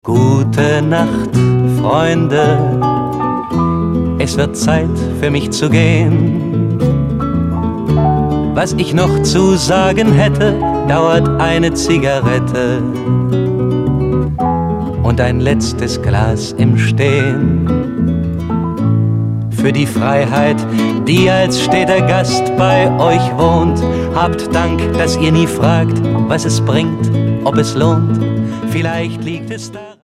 Gute Nacht, Freunde, es wird Zeit für mich zu gehen. Was ich noch zu sagen hätte, dauert eine Zigarette und ein letztes Glas im Stehen. Für die Freiheit, die als steter Gast bei euch wohnt, habt Dank, dass ihr nie fragt, was es bringt, ob es lohnt. Vielleicht liegt es da.